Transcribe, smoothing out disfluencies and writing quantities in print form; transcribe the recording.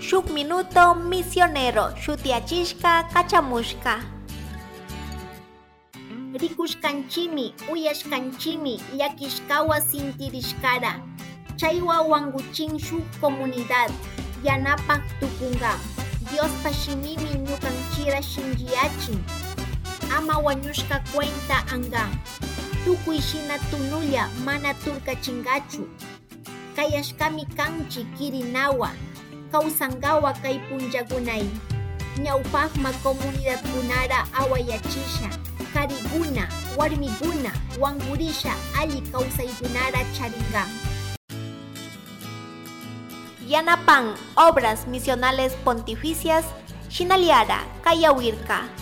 Shuk minuto misionero shutiachishka kachamushka. Rikushkanchimi, uyashkanchimi, llakishkawa sintirishkara. Chaywa wanguchin shuk comunidad, yanapak tukunga. Diospa shimimi ñukanchira shinlliyachin. Ama wañushka cuenta anga. Tukuy shina tunulla mana turkachingachu. Kayashkami kanchi kirinawa. Kawsangawa kay punllakunay. Ñawpaqma comunidad kunara awayachisha. Kariguna, warmiguna, wangurisha alli kawsaykunara charinga. Yanapan obras misionales pontificias Shinaliara Kayawirka.